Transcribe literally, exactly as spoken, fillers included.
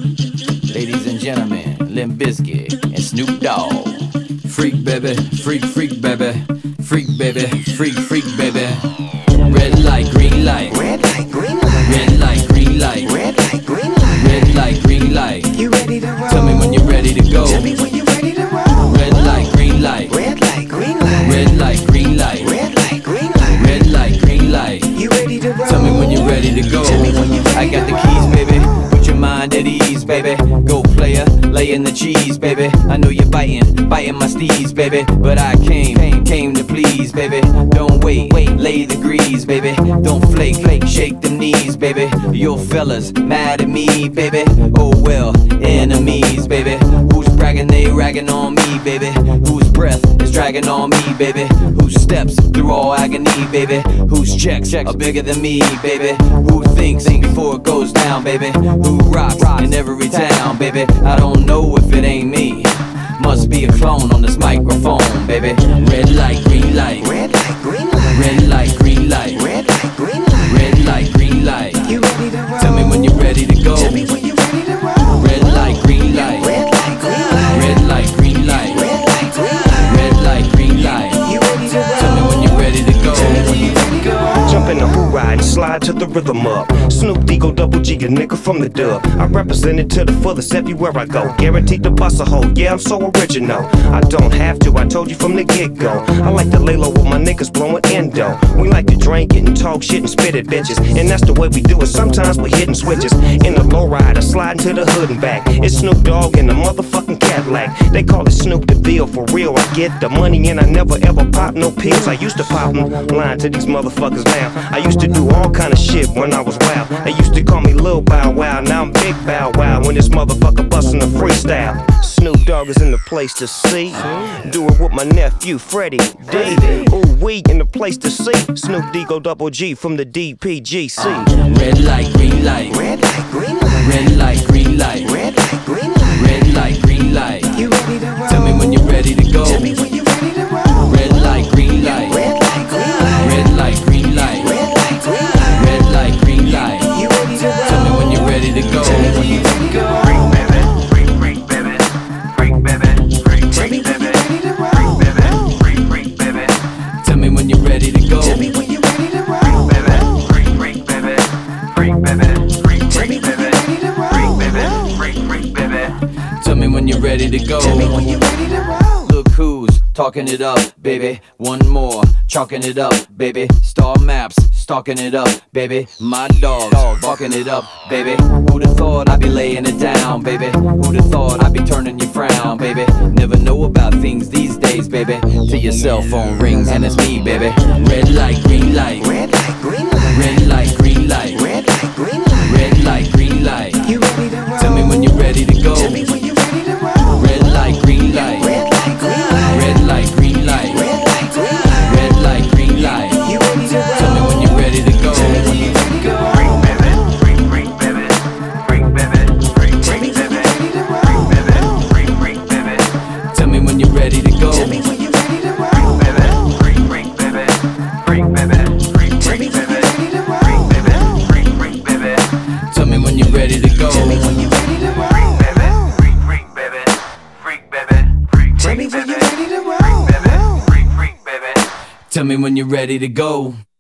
Ladies and gentlemen, Limp Bizkit and Snoop Dogg. Freak baby, freak, freak baby, freak baby, freak, freak baby. Red light, green light, Red light, green light, red light, green light, red light, green light, red light, green light. You ready to roll? Tell me when you're ready to go. Tell me when you ready to roll. Red light, green light, Red light, green light, red light, green light, red light, green light, red light, green light. You ready to roll? Tell me when you're ready to go. Tell me when you're ready I got to the keys, baby. Put your mind at ease, baby. Go player, lay in the cheese, baby. I know you're biting, biting my steez, baby. But I came, came to please, baby. Don't wait, wait, lay the grease, baby. Don't flake, flake, shake them knees, baby. Your fellas mad at me, baby. Oh well, enemies, baby. Who's bragging, they ragging on me, baby. Whose breath is dragging on me, baby. Whose steps through all agony, baby. Whose checks are bigger than me, baby. Who thinks before it goes down, baby. Who rocks in every town, baby. I don't know if it ain't me. Must be a clone on this microphone, baby. Red light, green light, Red light, green light, red light, green light, red light, green light, red light, green light. You ready to roll? Tell me when you're ready to go. Tell me when you ready to roll. Red light, green light, Red light, green light, red light, green light, red light, green light, red light, green light. You ready to roll? Tell me when you're ready to go. Tell me when you ready to go. Jump in the who ride and slide to the rhythm up. Snoop D-Go double G, a nigga from the dub. I represent it to the fullest everywhere I go. Guaranteed to bust a hole, yeah, I'm so original. I don't have to, I told you from the get-go. I like to lay low with my niggas blowing endo. We like to drink it and talk shit and spit at bitches. And that's the way we do it, sometimes we're hitting switches. In the low ride, I slide into the hood and back. It's Snoop Dogg in the motherfucking Cadillac. They call it Snoop DeVille, for real, I get the money and I never ever pop no pills. I used to pop them, lying to these motherfuckers now. I used to do all kind of shit when I was wild. They used to call me Lil Bow Wow, now I'm Big Bow Wow when this motherfucker bustin' a freestyle. Snoop Dogg is in the place to see. Do it with my nephew Freddie D. Ooh, we in the place to see. Snoop D-Go double G from the D P G C. Red light, green light, Red light, green light, red light, green light, red light, green light, red light, green light. You ready to roll? Tell me when you're ready to go. Tell me when you ready to roll. Red light, green light, Red light, green light, red light, green light, red light, green light, red light, green light. You ready to roll? Tell me when you're ready to go. Tell me when you ready to go. Freak baby, freak, freak baby, freak baby, freak, Tell me freak when you baby, ready to freak roll. baby, freak, freak baby, Tell me when you're ready to go. Tell me when you ready to freak roll. baby, freak, freak baby, freak baby, freak, Tell me freak when you baby, ready to freak roll. baby, freak, freak baby. Tell me when you're ready to go. Tell me when you ready to roll. Look who's talking it up, baby. One more, chalking it up, baby. Star maps, stalking it up, baby. My dogs, barking it up, baby. Who'da thought I'd be laying it down, baby? Who'da thought I'd be turning your frown, baby? Never know about things these days, baby. Till your cell phone rings and it's me, baby. Red light, green light, Red light, green light, red light, green light, red light, green light, red light, green light. You ready to roll? Tell me when you're ready to go. Tell me when you ready to roll. Red light, green light, Red light, green light, red light, green light, red light, green light, red light, green light. You ready to roll? Tell me when you're ready to go. Tell me when you ready to go. Freak baby, freak, freak baby, freak baby, freak, Tell me freak when you baby, ready to freak roll. baby, freak, freak baby, Tell me when you're ready to go. Tell me when you ready to freak roll. baby, freak, freak baby, freak baby, freak, Tell me freak when you baby, ready to freak roll. baby, freak, freak baby. Tell me when you're ready to go. Tell me when you ready to roll. Freak baby, freak, freak baby, freak baby, freak, Tell me freak when you baby, ready to freak roll. baby, freak, freak baby. Tell me when you're ready to go.